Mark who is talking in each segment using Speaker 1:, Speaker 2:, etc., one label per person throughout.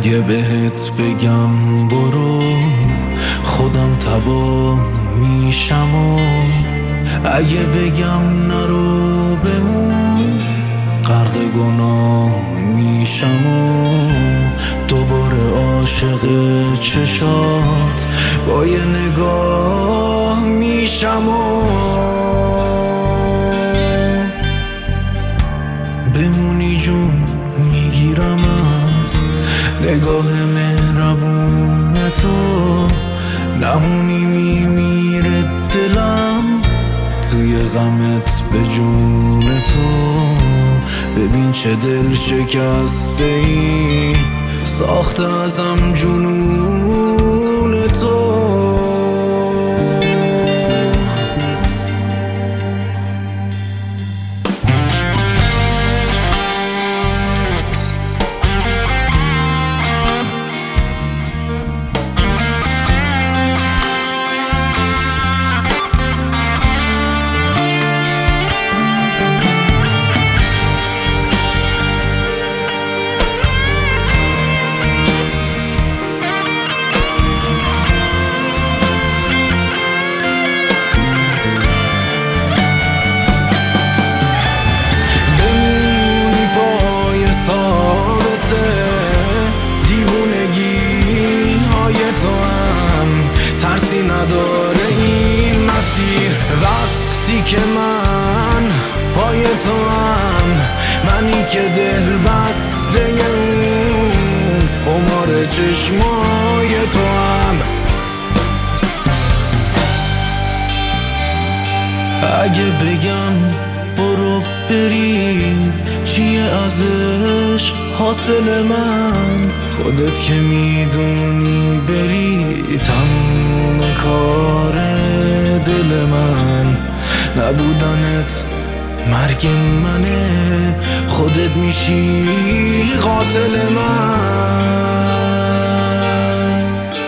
Speaker 1: اگه بهت بگم برو خودم تباه میشم و اگه بگم نرو بمون غرق گناه میشم و دوباره عاشق چشات با یه نگاه میشم و بمونی جون میگیرم از نگاه مهربون تو نمونی میمیره دلم توی غمت به جون تو ببین چه دل شکسته ای ساخته ازم جنون تو ترسی نداره این مسیر وقتی که من پای تو هم منی که دل بسته اون قمار چشمای تو هم اگه بگم برو بری چیه ازش حاصل من خودت که میدونی بری تموم کار دل من نبودنت مرگ منه خودت میشی قاتل من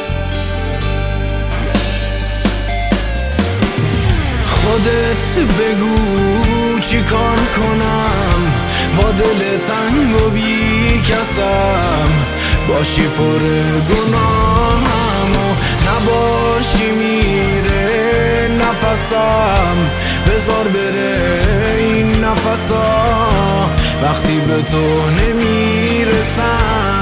Speaker 1: خودت بگو چی کار کنم با دل تنگ و بی کسم باشی پر گناهم و نباشی میره نفسم بذار بره این نفسا وقتی به تو نمیرسم